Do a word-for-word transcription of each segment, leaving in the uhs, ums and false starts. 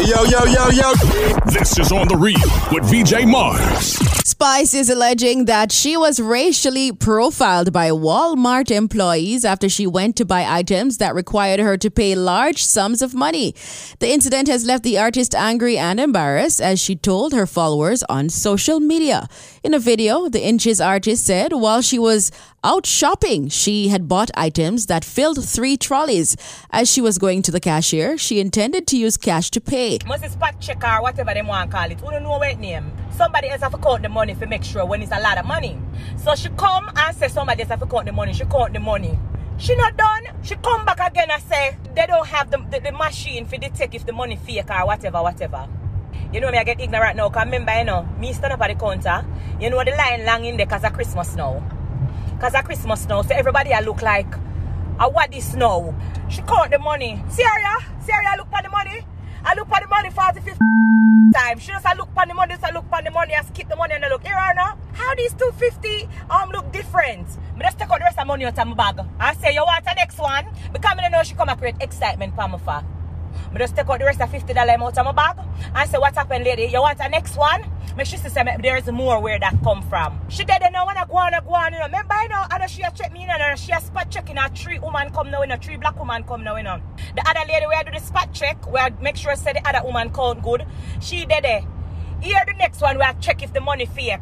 yo, yo, yo, yo. This is On The Real with V J Mars. Spice is alleging that she was racially profiled by Walmart employees after she went to buy items that required her to pay large sums of money. The incident has left the artist angry and embarrassed, as she told her followers on social media. In a video, the Inches artist said while she was out shopping, she had bought items that filled three trolleys. As she was going to the cashier, she intended to use cash to pay. Must a spot check or whatever they want to call it. We don't know what name. Somebody else have to count the money to make sure when it's a lot of money. So she come and say somebody else have to count the money. She count the money. She not done. She come back again and say they don't have the, the, the machine for detect if the money fake or whatever, whatever. You know me, I get ignorant now. Because remember, you know, me stand up at the counter. You know the line long in there because of Christmas now. Because of Christmas now. So everybody I look like, uh, what this now? She count the money. Syria, Syria, look for the money. I look for the money forty, fifty time. She just I look for the money, so I look for the money, I skip the money and I look, here or now? How these two fifty um look different? I just take out the rest of the money out of my bag. I say, you want the next one? Because I know she come and create excitement for me for. I just take out the rest of fifty dollars out of my bag. I say, what happened, lady? You want the next one? Make sure she say there's more where that come from. She did know when I go on, I go on, you know. Remember, you know, I know she a check me in and she a spot checking a three woman come now, you know, three black woman come now, you know. The other lady where I do the spot check, where I make sure I say the other woman count good, she did it. Here the next one where I check if the money fake.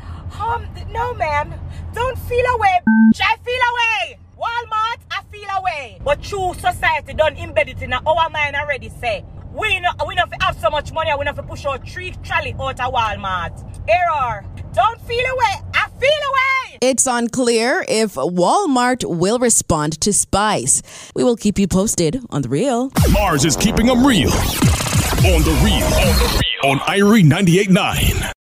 Um, no ma'am, don't feel away, I feel away. Walmart, I feel away. But true society done embed it in our mind already say. We not we not have so much money, we not have to push out three trolley out of Walmart. Error. Don't feel away. I feel away. It's unclear if Walmart will respond to Spice. We will keep you posted on The Real. Mars is keeping them real. On The Real. On The Real. On Irie ninety-eight point nine.